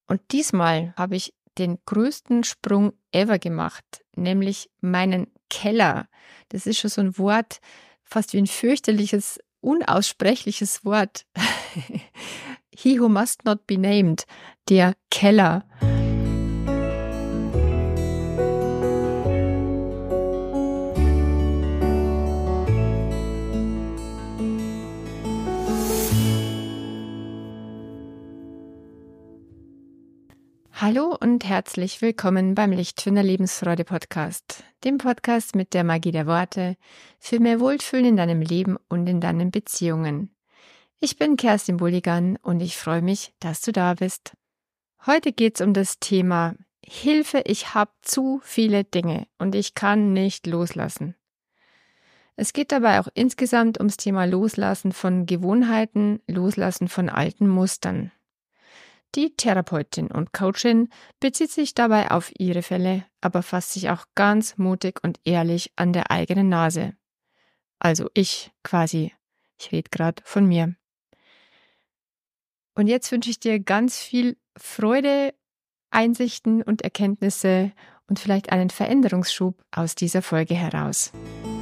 Und diesmal habe ich den größten Sprung ever gemacht, nämlich meinen Keller. Das ist schon so ein Wort, fast wie ein fürchterliches, unaussprechliches Wort. He who must not be named, der Keller. Hallo und herzlich willkommen beim Lichtfinder Lebensfreude Podcast, dem Podcast mit der Magie der Worte für mehr Wohlfühlen in deinem Leben und in deinen Beziehungen. Ich bin Kerstin Bulligan und ich freue mich, dass du da bist. Heute geht es um das Thema Hilfe, ich habe zu viele Dinge und ich kann nicht loslassen. Es geht dabei auch insgesamt ums Thema Loslassen von Gewohnheiten, Loslassen von alten Mustern. Die Therapeutin und Coachin bezieht sich dabei auf ihre Fälle, aber fasst sich auch ganz mutig und ehrlich an der eigenen Nase. Also ich quasi. Ich rede gerade von mir. Und jetzt wünsche ich dir ganz viel Freude, Einsichten und Erkenntnisse und vielleicht einen Veränderungsschub aus dieser Folge heraus.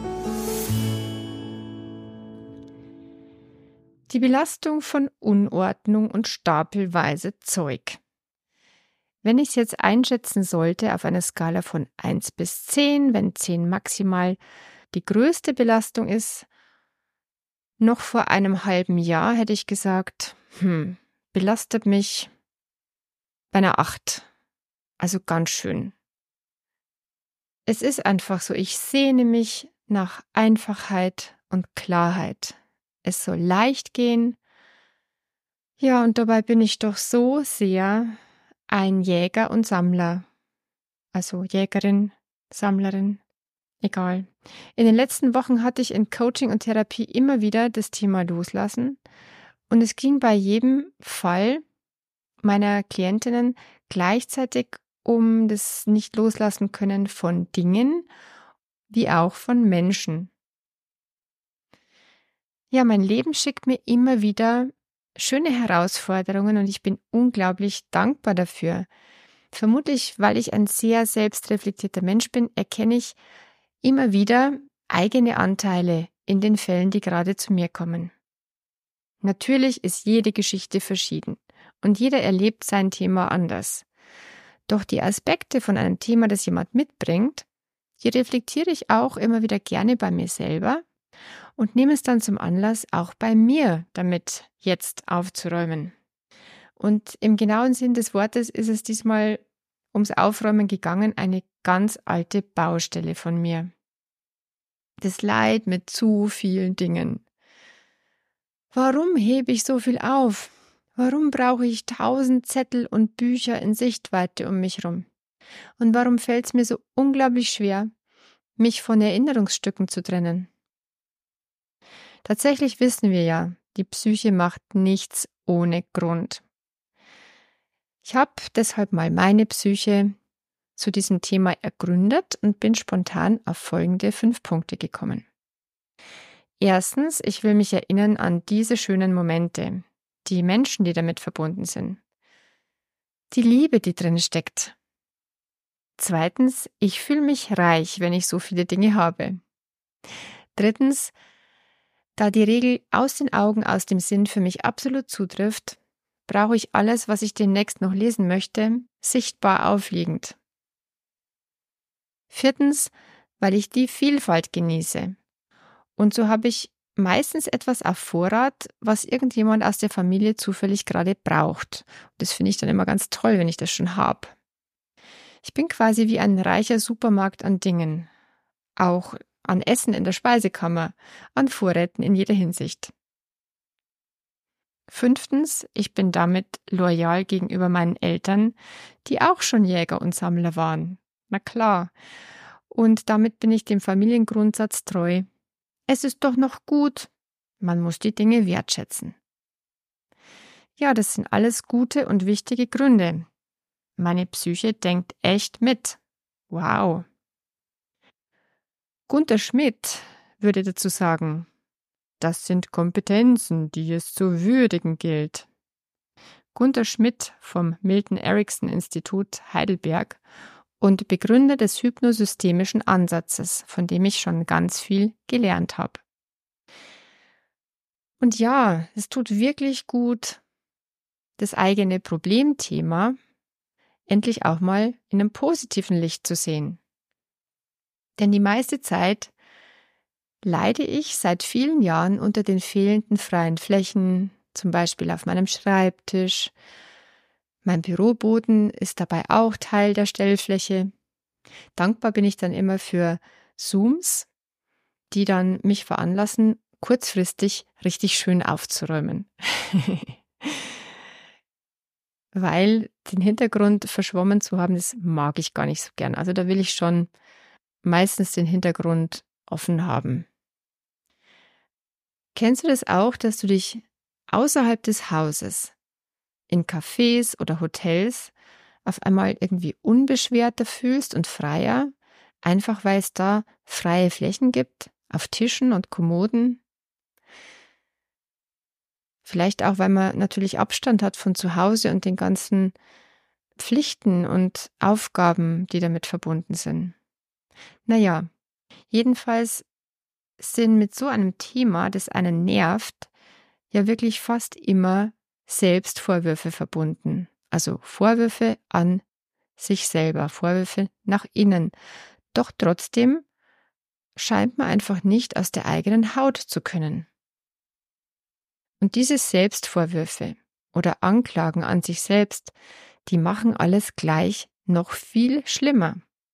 Die Belastung von Unordnung und stapelweise Zeug. Wenn ich es jetzt einschätzen sollte auf einer Skala von 1 bis 10, wenn 10 maximal die größte Belastung ist, noch vor einem halben Jahr hätte ich gesagt, belastet mich bei einer 8. Also ganz schön. Es ist einfach so, ich sehne mich nach Einfachheit und Klarheit. Es soll leicht gehen. Ja, und dabei bin ich doch so sehr ein Jäger und Sammler. Also Jägerin, Sammlerin, egal. In den letzten Wochen hatte ich in Coaching und Therapie immer wieder das Thema Loslassen. Und es ging bei jedem Fall meiner Klientinnen gleichzeitig um das Nicht-Loslassen können von Dingen, wie auch von Menschen. Ja, mein Leben schickt mir immer wieder schöne Herausforderungen und ich bin unglaublich dankbar dafür. Vermutlich, weil ich ein sehr selbstreflektierter Mensch bin, erkenne ich immer wieder eigene Anteile in den Fällen, die gerade zu mir kommen. Natürlich ist jede Geschichte verschieden und jeder erlebt sein Thema anders. Doch die Aspekte von einem Thema, das jemand mitbringt, die reflektiere ich auch immer wieder gerne bei mir selber und nehme es dann zum Anlass, auch bei mir damit jetzt aufzuräumen. Und im genauen Sinn des Wortes ist es diesmal ums Aufräumen gegangen, eine ganz alte Baustelle von mir. Das Leid mit zu vielen Dingen. Warum hebe ich so viel auf? Warum brauche ich 1000 Zettel und Bücher in Sichtweite um mich rum? Und warum fällt es mir so unglaublich schwer, mich von Erinnerungsstücken zu trennen? Tatsächlich wissen wir ja, die Psyche macht nichts ohne Grund. Ich habe deshalb mal meine Psyche zu diesem Thema ergründet und bin spontan auf folgende 5 Punkte gekommen. Erstens, ich will mich erinnern an diese schönen Momente, die Menschen, die damit verbunden sind, die Liebe, die drin steckt. Zweitens, ich fühle mich reich, wenn ich so viele Dinge habe. Drittens, da die Regel aus den Augen, aus dem Sinn für mich absolut zutrifft, brauche ich alles, was ich demnächst noch lesen möchte, sichtbar aufliegend. Viertens, weil ich die Vielfalt genieße. Und so habe ich meistens etwas auf Vorrat, was irgendjemand aus der Familie zufällig gerade braucht. Das finde ich dann immer ganz toll, wenn ich das schon habe. Ich bin quasi wie ein reicher Supermarkt an Dingen. Auch an Essen in der Speisekammer, an Vorräten in jeder Hinsicht. Fünftens, ich bin damit loyal gegenüber meinen Eltern, die auch schon Jäger und Sammler waren. Na klar. Und damit bin ich dem Familiengrundsatz treu. Es ist doch noch gut. Man muss die Dinge wertschätzen. Ja, das sind alles gute und wichtige Gründe. Meine Psyche denkt echt mit. Wow. Gunther Schmidt würde dazu sagen, das sind Kompetenzen, die es zu würdigen gilt. Gunther Schmidt vom Milton Erickson Institut Heidelberg und Begründer des hypnosystemischen Ansatzes, von dem ich schon ganz viel gelernt habe. Und ja, es tut wirklich gut, das eigene Problemthema endlich auch mal in einem positiven Licht zu sehen. Denn die meiste Zeit leide ich seit vielen Jahren unter den fehlenden freien Flächen, zum Beispiel auf meinem Schreibtisch. Mein Büroboden ist dabei auch Teil der Stellfläche. Dankbar bin ich dann immer für Zooms, die dann mich veranlassen, kurzfristig richtig schön aufzuräumen. Weil den Hintergrund verschwommen zu haben, das mag ich gar nicht so gern. Also da will ich schon meistens den Hintergrund offen haben. Kennst du das auch, dass du dich außerhalb des Hauses, in Cafés oder Hotels, auf einmal irgendwie unbeschwerter fühlst und freier, einfach weil es da freie Flächen gibt, auf Tischen und Kommoden? Vielleicht auch, weil man natürlich Abstand hat von zu Hause und den ganzen Pflichten und Aufgaben, die damit verbunden sind. Naja, jedenfalls sind mit so einem Thema, das einen nervt, ja wirklich fast immer Selbstvorwürfe verbunden. Also Vorwürfe an sich selber, Vorwürfe nach innen. Doch trotzdem scheint man einfach nicht aus der eigenen Haut zu können. Und diese Selbstvorwürfe oder Anklagen an sich selbst, die machen alles gleich noch viel schlimmer.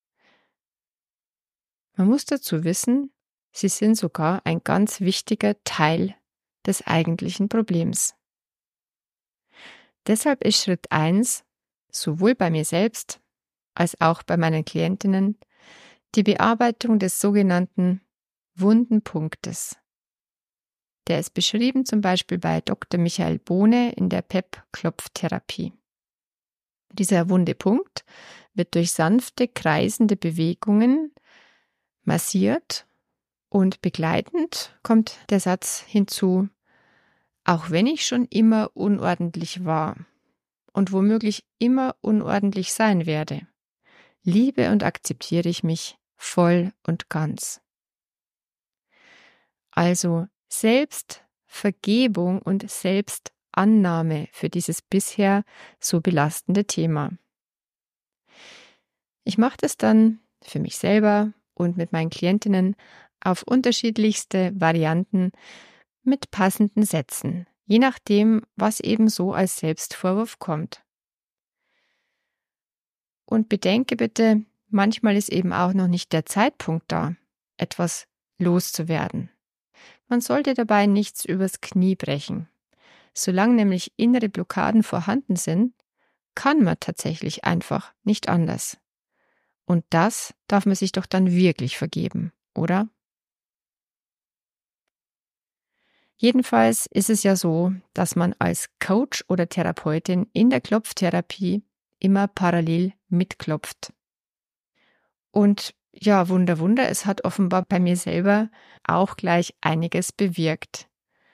Man muss dazu wissen, sie sind sogar ein ganz wichtiger Teil des eigentlichen Problems. Deshalb ist Schritt 1, sowohl bei mir selbst als auch bei meinen Klientinnen, die Bearbeitung des sogenannten wunden Punktes. Der ist beschrieben zum Beispiel bei Dr. Michael Bohne in der PEP-Klopftherapie. Dieser wunde Punkt wird durch sanfte, kreisende Bewegungen massiert und begleitend kommt der Satz hinzu: Auch wenn ich schon immer unordentlich war und womöglich immer unordentlich sein werde, liebe und akzeptiere ich mich voll und ganz. Also Selbstvergebung und Selbstannahme für dieses bisher so belastende Thema. Ich mache das dann für mich selber und mit meinen Klientinnen auf unterschiedlichste Varianten mit passenden Sätzen, je nachdem, was eben so als Selbstvorwurf kommt. Und bedenke bitte, manchmal ist eben auch noch nicht der Zeitpunkt da, etwas loszuwerden. Man sollte dabei nichts übers Knie brechen. Solange nämlich innere Blockaden vorhanden sind, kann man tatsächlich einfach nicht anders. Und das darf man sich doch dann wirklich vergeben, oder? Jedenfalls ist es ja so, dass man als Coach oder Therapeutin in der Klopftherapie immer parallel mitklopft. Und ja, Wunder, Wunder, es hat offenbar bei mir selber auch gleich einiges bewirkt.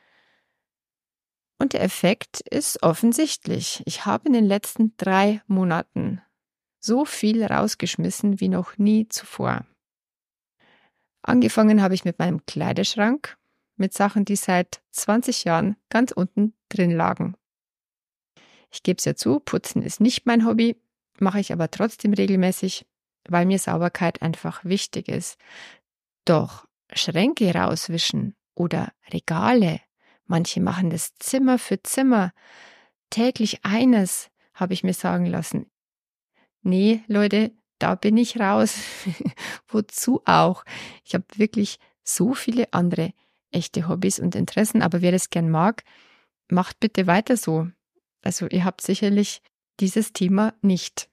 Und der Effekt ist offensichtlich. Ich habe in den letzten 3 Monaten so viel rausgeschmissen wie noch nie zuvor. Angefangen habe ich mit meinem Kleiderschrank, mit Sachen, die seit 20 Jahren ganz unten drin lagen. Ich gebe es ja zu, Putzen ist nicht mein Hobby, mache ich aber trotzdem regelmäßig, weil mir Sauberkeit einfach wichtig ist. Doch Schränke rauswischen oder Regale, manche machen das Zimmer für Zimmer, täglich eines, habe ich mir sagen lassen. Nee, Leute, da bin ich raus. Wozu auch? Ich habe wirklich so viele andere echte Hobbys und Interessen, aber wer das gern mag, macht bitte weiter so. Also ihr habt sicherlich dieses Thema nicht.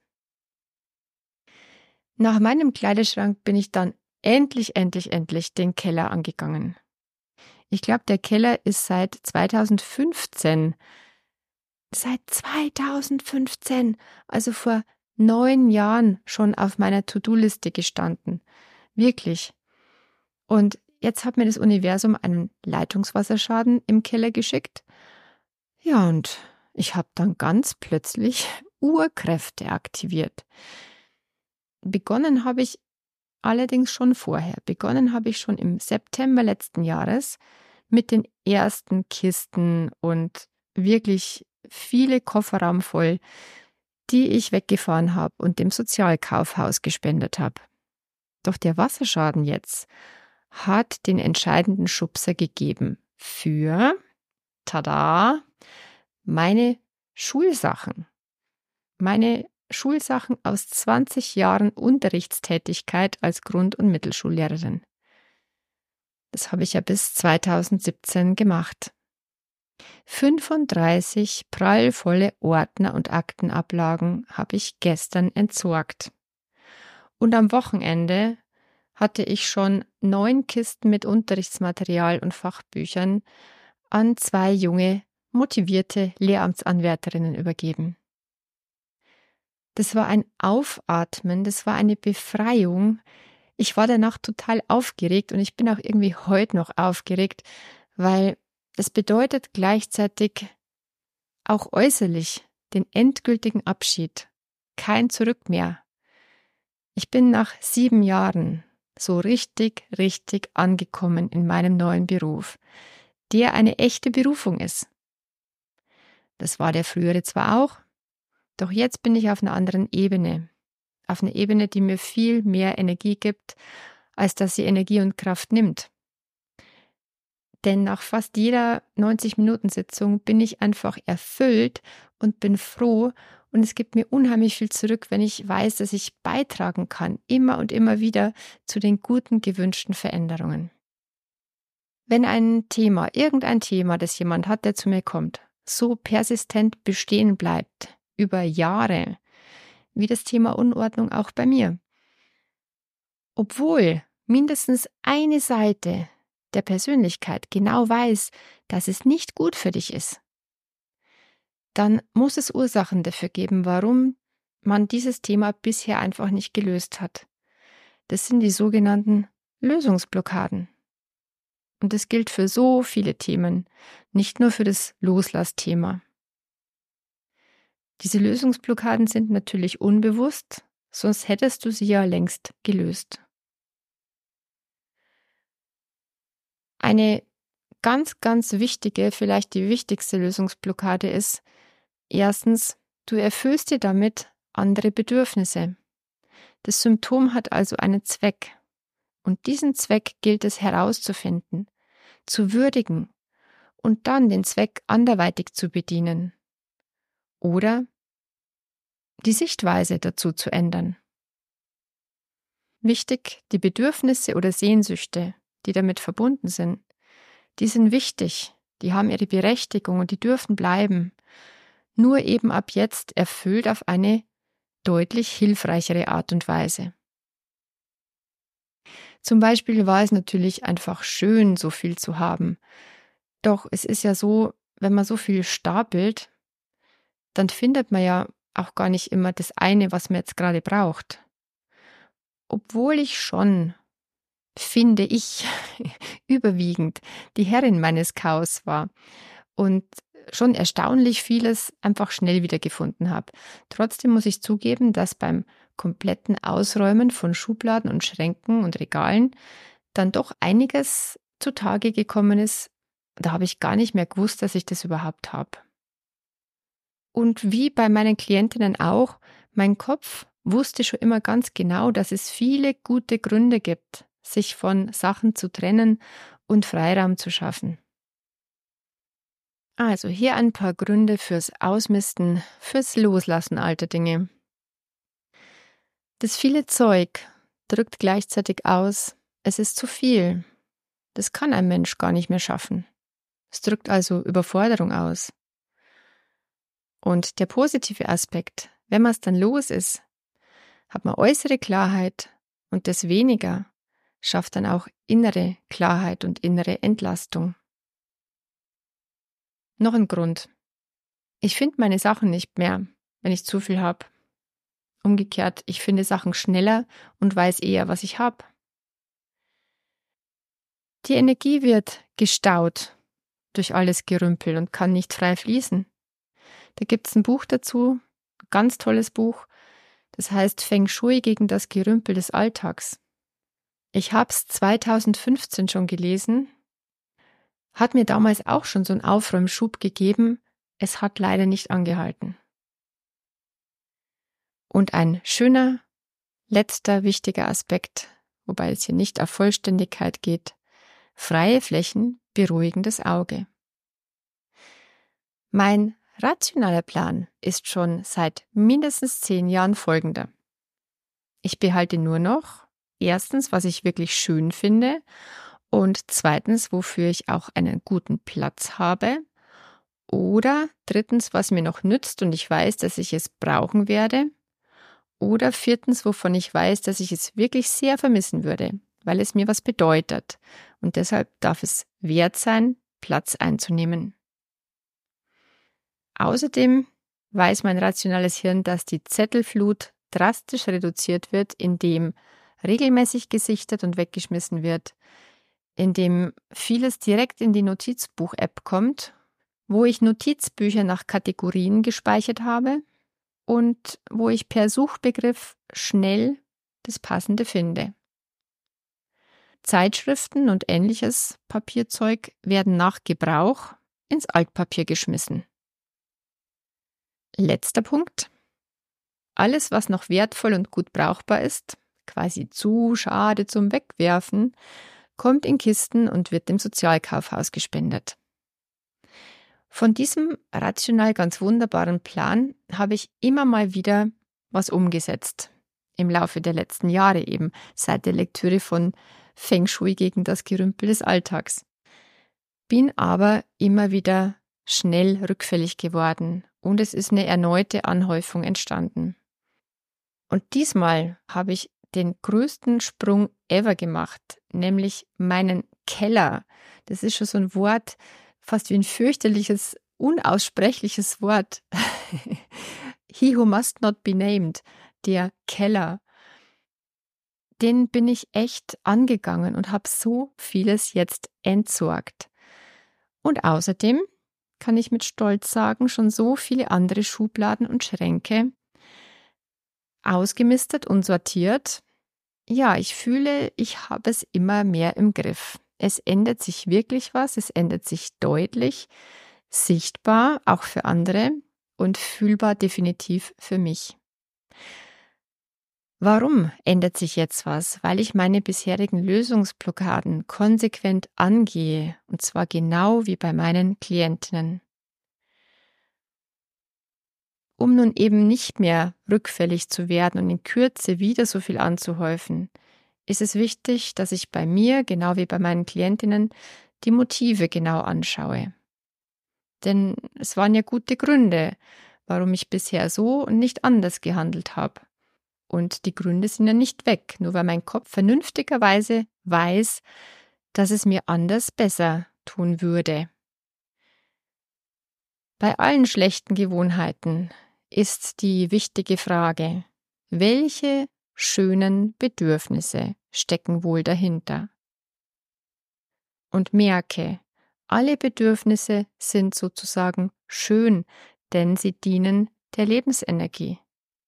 Nach meinem Kleiderschrank bin ich dann endlich den Keller angegangen. Ich glaube, der Keller ist seit 2015, also vor 9 Jahren schon auf meiner To-Do-Liste gestanden. Wirklich. Und jetzt hat mir das Universum einen Leitungswasserschaden im Keller geschickt. Ja, und Ich habe dann ganz plötzlich Urkräfte aktiviert. Begonnen habe ich allerdings schon vorher. Begonnen habe ich schon im September letzten Jahres mit den ersten Kisten und wirklich viele Kofferraum voll, die ich weggefahren habe und dem Sozialkaufhaus gespendet habe. Doch der Wasserschaden jetzt hat den entscheidenden Schubser gegeben für, tada, meine Schulsachen. Meine Schulsachen aus 20 Jahren Unterrichtstätigkeit als Grund- und Mittelschullehrerin. Das habe ich ja bis 2017 gemacht. 35 prallvolle Ordner und Aktenablagen habe ich gestern entsorgt. Und am Wochenende hatte ich schon 9 Kisten mit Unterrichtsmaterial und Fachbüchern an 2 junge, motivierte Lehramtsanwärterinnen übergeben. Das war ein Aufatmen, das war eine Befreiung. Ich war danach total aufgeregt und ich bin auch irgendwie heute noch aufgeregt, weil das bedeutet gleichzeitig auch äußerlich den endgültigen Abschied. Kein Zurück mehr. Ich bin nach 7 Jahren so richtig angekommen in meinem neuen Beruf, der eine echte Berufung ist. Das war der frühere zwar auch, doch jetzt bin ich auf einer anderen Ebene. Auf einer Ebene, die mir viel mehr Energie gibt, als dass sie Energie und Kraft nimmt. Denn nach fast jeder 90-Minuten-Sitzung bin ich einfach erfüllt und bin froh und es gibt mir unheimlich viel zurück, wenn ich weiß, dass ich beitragen kann, immer und immer wieder zu den guten, gewünschten Veränderungen. Wenn irgendein Thema, das jemand hat, der zu mir kommt, so persistent bestehen bleibt, über Jahre, wie das Thema Unordnung auch bei mir, obwohl mindestens eine Seite der Persönlichkeit genau weiß, dass es nicht gut für dich ist, dann muss es Ursachen dafür geben, warum man dieses Thema bisher einfach nicht gelöst hat. Das sind die sogenannten Lösungsblockaden. Und das gilt für so viele Themen, nicht nur für das Loslassthema. Diese Lösungsblockaden sind natürlich unbewusst, sonst hättest du sie ja längst gelöst. Eine ganz wichtige, vielleicht die wichtigste Lösungsblockade ist, erstens, du erfüllst dir damit andere Bedürfnisse. Das Symptom hat also einen Zweck. Und diesen Zweck gilt es herauszufinden, zu würdigen und dann den Zweck anderweitig zu bedienen. Oder die Sichtweise dazu zu ändern. Wichtig, die Bedürfnisse oder Sehnsüchte, die damit verbunden sind, die sind wichtig, die haben ihre Berechtigung und die dürfen bleiben, nur eben ab jetzt erfüllt auf eine deutlich hilfreichere Art und Weise. Zum Beispiel war es natürlich einfach schön, so viel zu haben. Doch es ist ja so, wenn man so viel stapelt, dann findet man ja auch gar nicht immer das eine, was man jetzt gerade braucht. Obwohl ich schon, finde ich, überwiegend die Herrin meines Chaos war und schon erstaunlich vieles einfach schnell wiedergefunden habe. Trotzdem muss ich zugeben, dass beim kompletten Ausräumen von Schubladen und Schränken und Regalen dann doch einiges zutage gekommen ist. Da habe ich gar nicht mehr gewusst, dass ich das überhaupt habe. Und wie bei meinen Klientinnen auch, mein Kopf wusste schon immer ganz genau, dass es viele gute Gründe gibt, sich von Sachen zu trennen und Freiraum zu schaffen. Also hier ein paar Gründe fürs Ausmisten, fürs Loslassen alter Dinge. Das viele Zeug drückt gleichzeitig aus, es ist zu viel. Das kann ein Mensch gar nicht mehr schaffen. Es drückt also Überforderung aus. Und der positive Aspekt, wenn man es dann los ist, hat man äußere Klarheit und das weniger schafft dann auch innere Klarheit und innere Entlastung. Noch ein Grund. Ich finde meine Sachen nicht mehr, wenn ich zu viel habe. Umgekehrt, ich finde Sachen schneller und weiß eher, was ich habe. Die Energie wird gestaut durch alles Gerümpel und kann nicht frei fließen. Da gibt es ein Buch dazu, ganz tolles Buch. Das heißt Feng Shui gegen das Gerümpel des Alltags. Ich habe es 2015 schon gelesen, hat mir damals auch schon so einen Aufräumschub gegeben. Es hat leider nicht angehalten. Und ein schöner, letzter wichtiger Aspekt, wobei es hier nicht auf Vollständigkeit geht: freie Flächen beruhigen das Auge. Mein rationaler Plan ist schon seit mindestens 10 Jahren folgender. Ich behalte nur noch, erstens, was ich wirklich schön finde, und zweitens, wofür ich auch einen guten Platz habe, oder drittens, was mir noch nützt und ich weiß, dass ich es brauchen werde, oder viertens, wovon ich weiß, dass ich es wirklich sehr vermissen würde, weil es mir was bedeutet, und deshalb darf es wert sein, Platz einzunehmen. Außerdem weiß mein rationales Hirn, dass die Zettelflut drastisch reduziert wird, indem regelmäßig gesichtet und weggeschmissen wird, indem vieles direkt in die Notizbuch-App kommt, wo ich Notizbücher nach Kategorien gespeichert habe und wo ich per Suchbegriff schnell das Passende finde. Zeitschriften und ähnliches Papierzeug werden nach Gebrauch ins Altpapier geschmissen. Letzter Punkt. Alles, was noch wertvoll und gut brauchbar ist, quasi zu schade zum Wegwerfen, kommt in Kisten und wird dem Sozialkaufhaus gespendet. Von diesem rational ganz wunderbaren Plan habe ich immer mal wieder was umgesetzt. Im Laufe der letzten Jahre eben, seit der Lektüre von Feng Shui gegen das Gerümpel des Alltags. Bin aber immer wieder schnell rückfällig geworden und es ist eine erneute Anhäufung entstanden. Und diesmal habe ich den größten Sprung ever gemacht, nämlich meinen Keller. Das ist schon so ein Wort, fast wie ein fürchterliches, unaussprechliches Wort. He who must not be named, der Keller. Den bin ich echt angegangen und habe so vieles jetzt entsorgt. Und außerdem kann ich mit Stolz sagen, schon so viele andere Schubladen und Schränke ausgemistet und sortiert. Ja, ich fühle, ich habe es immer mehr im Griff. Es ändert sich wirklich was, es ändert sich deutlich, sichtbar, auch für andere und fühlbar definitiv für mich. Warum ändert sich jetzt was? Weil ich meine bisherigen Lösungsblockaden konsequent angehe, und zwar genau wie bei meinen Klientinnen. Um nun eben nicht mehr rückfällig zu werden und in Kürze wieder so viel anzuhäufen, ist es wichtig, dass ich bei mir, genau wie bei meinen Klientinnen, die Motive genau anschaue. Denn es waren ja gute Gründe, warum ich bisher so und nicht anders gehandelt habe. Und die Gründe sind ja nicht weg, nur weil mein Kopf vernünftigerweise weiß, dass es mir anders besser tun würde. Bei allen schlechten Gewohnheiten ist die wichtige Frage: Welche schönen Bedürfnisse stecken wohl dahinter? Und merke, alle Bedürfnisse sind sozusagen schön, denn sie dienen der Lebensenergie.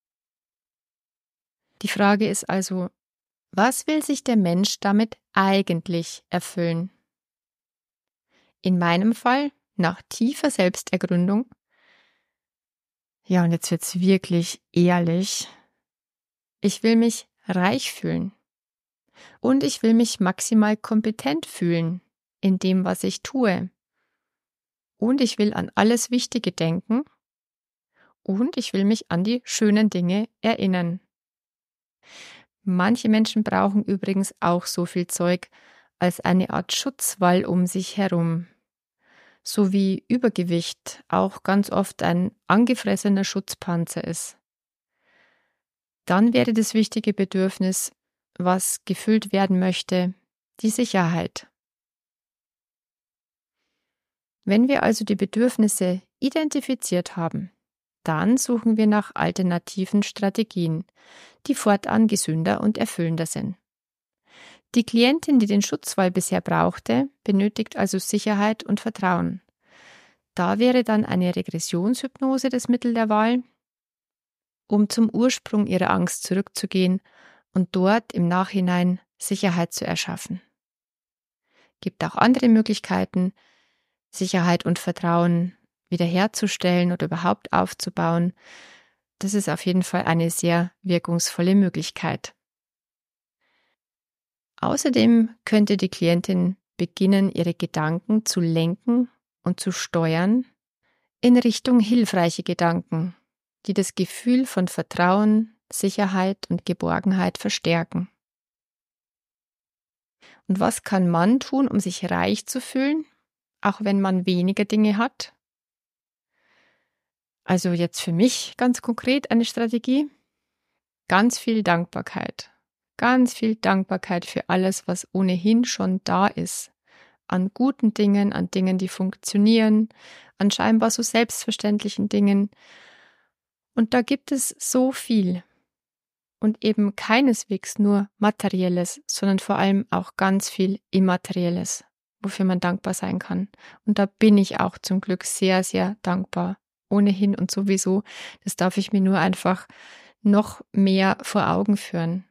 Die Frage ist also, was will sich der Mensch damit eigentlich erfüllen? In meinem Fall, nach tiefer Selbstergründung, ja, und jetzt wird's wirklich ehrlich, ich will mich reich fühlen und ich will mich maximal kompetent fühlen in dem, was ich tue. Und ich will an alles Wichtige denken und ich will mich an die schönen Dinge erinnern. Manche Menschen brauchen übrigens auch so viel Zeug als eine Art Schutzwall um sich herum. So wie Übergewicht auch ganz oft ein angefressener Schutzpanzer ist. Dann wäre das wichtige Bedürfnis, was gefüllt werden möchte, die Sicherheit. Wenn wir also die Bedürfnisse identifiziert haben, dann suchen wir nach alternativen Strategien, die fortan gesünder und erfüllender sind. Die Klientin, die den Schutzwall bisher brauchte, benötigt also Sicherheit und Vertrauen. Da wäre dann eine Regressionshypnose das Mittel der Wahl, um zum Ursprung ihrer Angst zurückzugehen und dort im Nachhinein Sicherheit zu erschaffen. Gibt auch andere Möglichkeiten, Sicherheit und Vertrauen wiederherzustellen oder überhaupt aufzubauen. Das ist auf jeden Fall eine sehr wirkungsvolle Möglichkeit. Außerdem könnte die Klientin beginnen, ihre Gedanken zu lenken und zu steuern in Richtung hilfreiche Gedanken, die das Gefühl von Vertrauen, Sicherheit und Geborgenheit verstärken. Und was kann man tun, um sich reich zu fühlen, auch wenn man weniger Dinge hat? Also jetzt für mich ganz konkret eine Strategie: ganz viel Dankbarkeit. Ganz viel Dankbarkeit für alles, was ohnehin schon da ist. An guten Dingen, an Dingen, die funktionieren, an scheinbar so selbstverständlichen Dingen. Und da gibt es so viel. Und eben keineswegs nur Materielles, sondern vor allem auch ganz viel Immaterielles, wofür man dankbar sein kann. Und da bin ich auch zum Glück sehr, sehr dankbar. Ohnehin und sowieso. Das darf ich mir nur einfach noch mehr vor Augen führen.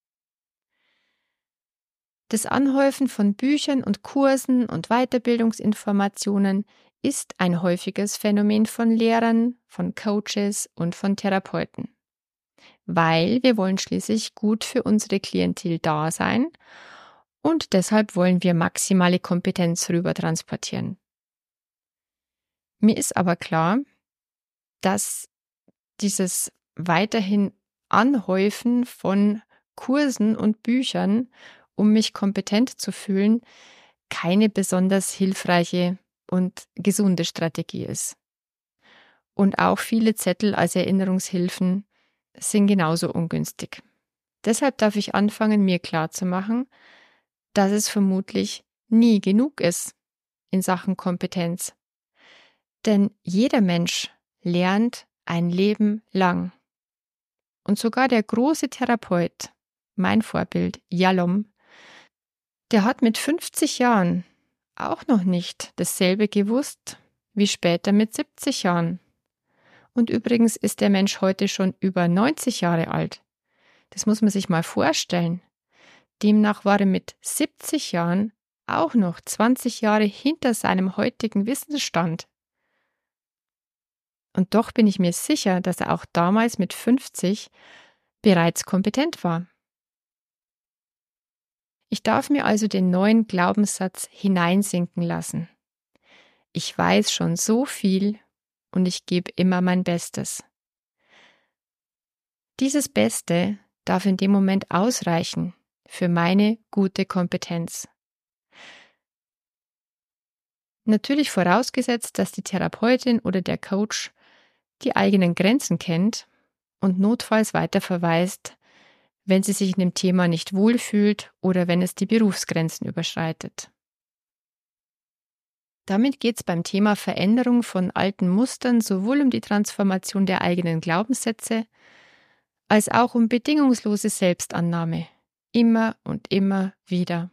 Das Anhäufen von Büchern und Kursen und Weiterbildungsinformationen ist ein häufiges Phänomen von Lehrern, von Coaches und von Therapeuten. Weil wir wollen schließlich gut für unsere Klientel da sein und deshalb wollen wir maximale Kompetenz rüber transportieren. Mir ist aber klar, dass dieses weiterhin Anhäufen von Kursen und Büchern, um mich kompetent zu fühlen, keine besonders hilfreiche und gesunde Strategie ist. Und auch viele Zettel als Erinnerungshilfen sind genauso ungünstig. Deshalb darf ich anfangen, mir klarzumachen, dass es vermutlich nie genug ist in Sachen Kompetenz. Denn jeder Mensch lernt ein Leben lang. Und sogar der große Therapeut, mein Vorbild, Yalom, der hat mit 50 Jahren auch noch nicht dasselbe gewusst wie später mit 70 Jahren. Und übrigens ist der Mensch heute schon über 90 Jahre alt. Das muss man sich mal vorstellen. Demnach war er mit 70 Jahren auch noch 20 Jahre hinter seinem heutigen Wissensstand. Und doch bin ich mir sicher, dass er auch damals mit 50 bereits kompetent war. Ich darf mir also den neuen Glaubenssatz hineinsinken lassen. Ich weiß schon so viel und ich gebe immer mein Bestes. Dieses Beste darf in dem Moment ausreichen für meine gute Kompetenz. Natürlich vorausgesetzt, dass die Therapeutin oder der Coach die eigenen Grenzen kennt und notfalls weiterverweist, wenn sie sich in dem Thema nicht wohlfühlt oder wenn es die Berufsgrenzen überschreitet. Damit geht es beim Thema Veränderung von alten Mustern sowohl um die Transformation der eigenen Glaubenssätze als auch um bedingungslose Selbstannahme. Immer und immer wieder.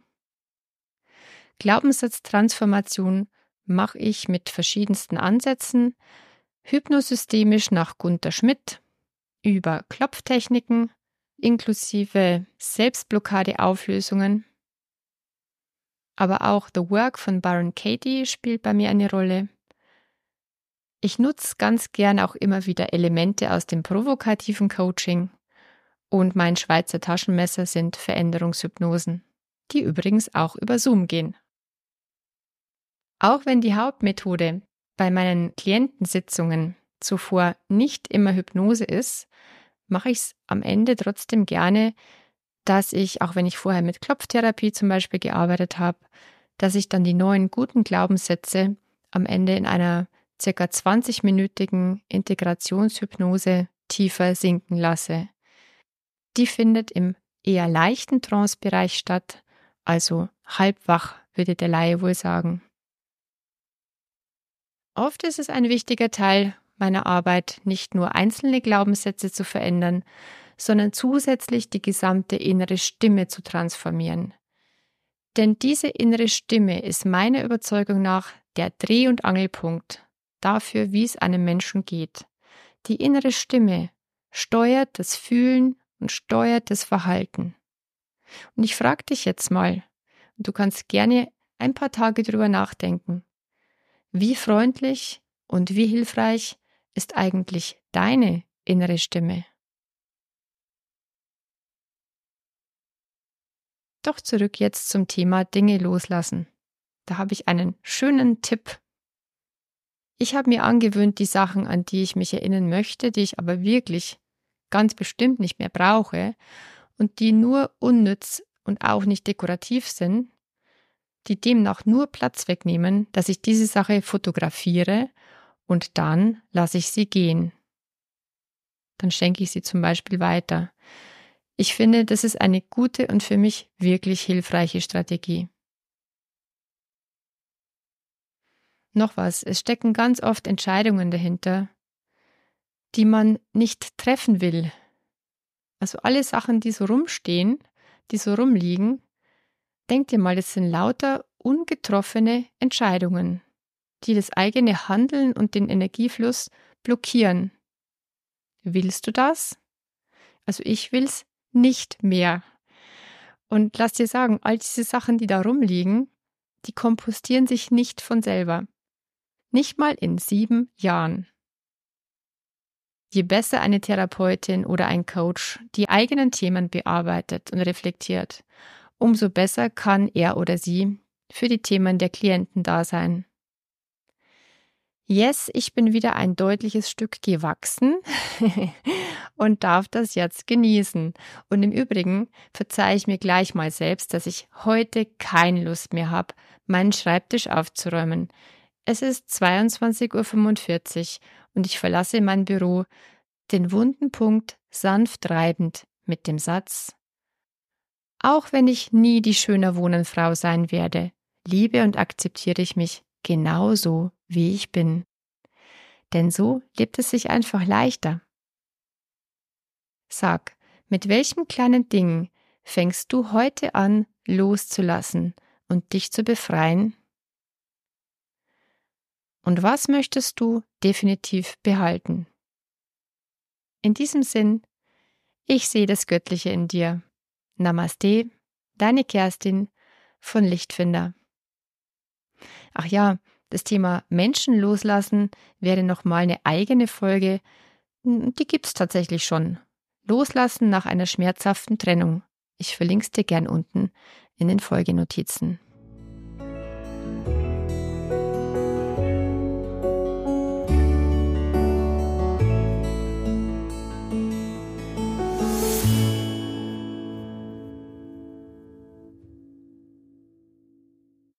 Glaubenssatztransformation mache ich mit verschiedensten Ansätzen, hypnosystemisch nach Gunther Schmidt, über Klopftechniken, inklusive Selbstblockadeauflösungen. Aber auch The Work von Byron Katie spielt bei mir eine Rolle. Ich nutze ganz gern auch immer wieder Elemente aus dem provokativen Coaching und mein Schweizer Taschenmesser sind Veränderungshypnosen, die übrigens auch über Zoom gehen. Auch wenn die Hauptmethode bei meinen Klientensitzungen zuvor nicht immer Hypnose ist, mache ich es am Ende trotzdem gerne, dass ich, auch wenn ich vorher mit Klopftherapie zum Beispiel gearbeitet habe, dass ich dann die neuen guten Glaubenssätze am Ende in einer ca. 20-minütigen Integrationshypnose tiefer sinken lasse. Die findet im eher leichten Trance-Bereich statt, also halb wach, würde der Laie wohl sagen. Oft ist es ein wichtiger Teil meiner Arbeit, nicht nur einzelne Glaubenssätze zu verändern, sondern zusätzlich die gesamte innere Stimme zu transformieren. Denn diese innere Stimme ist meiner Überzeugung nach der Dreh- und Angelpunkt dafür, wie es einem Menschen geht. Die innere Stimme steuert das Fühlen und steuert das Verhalten. Und ich frage dich jetzt mal, und du kannst gerne ein paar Tage drüber nachdenken, wie freundlich und wie hilfreich ist eigentlich deine innere Stimme? Doch zurück jetzt zum Thema Dinge loslassen. Da habe ich einen schönen Tipp. Ich habe mir angewöhnt, die Sachen, an die ich mich erinnern möchte, die ich aber wirklich ganz bestimmt nicht mehr brauche und die nur unnütz und auch nicht dekorativ sind, die demnach nur Platz wegnehmen, dass ich diese Sache fotografiere und dann lasse ich sie gehen. Dann schenke ich sie zum Beispiel weiter. Ich finde, das ist eine gute und für mich wirklich hilfreiche Strategie. Noch was, es stecken ganz oft Entscheidungen dahinter, die man nicht treffen will. Also alle Sachen, die so rumstehen, die so rumliegen, denk dir mal, das sind lauter ungetroffene Entscheidungen, die das eigene Handeln und den Energiefluss blockieren. Willst du das? Also ich will's nicht mehr. Und lass dir sagen, all diese Sachen, die da rumliegen, die kompostieren sich nicht von selber. Nicht mal in 7 Jahren. Je besser eine Therapeutin oder ein Coach die eigenen Themen bearbeitet und reflektiert, umso besser kann er oder sie für die Themen der Klienten da sein. Yes, ich bin wieder ein deutliches Stück gewachsen und darf das jetzt genießen. Und im Übrigen verzeihe ich mir gleich mal selbst, dass ich heute keine Lust mehr habe, meinen Schreibtisch aufzuräumen. Es ist 22:45 Uhr und ich verlasse mein Büro, den wunden Punkt sanft reibend mit dem Satz: Auch wenn ich nie die schöner Wohnenfrau sein werde, liebe und akzeptiere ich mich genauso, wie ich bin. Denn so lebt es sich einfach leichter. Sag, mit welchem kleinen Ding fängst du heute an, loszulassen und dich zu befreien? Und was möchtest du definitiv behalten? In diesem Sinn, ich sehe das Göttliche in dir. Namaste, deine Kerstin von Lichtfinder. Ach ja, das Thema Menschen loslassen wäre nochmal eine eigene Folge. Die gibt's tatsächlich schon. Loslassen nach einer schmerzhaften Trennung. Ich verlinke es dir gern unten in den Folgenotizen.